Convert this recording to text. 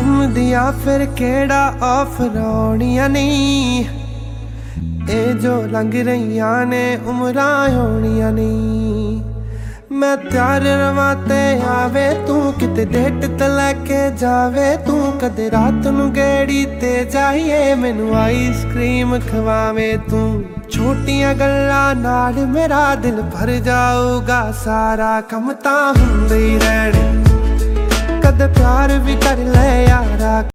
घूमदिया फिर केड़ा ऑफर आउणियां नहीं। ए जो लंघ रहियां ने उमरां होणियां नहीं। मैं त्यार रवां ते आवे तू, किते डेट ते लैके जावे तू। कदे रात नू गेड़ी ते जाइए, मैनू आइसक्रीम खवावे तू। छोटियां गल्लां नाल मेरा दिल भर जाऊगा, सारा कम तां हुंदे ही रहणे। कदे प्यार भी कर ले यारा।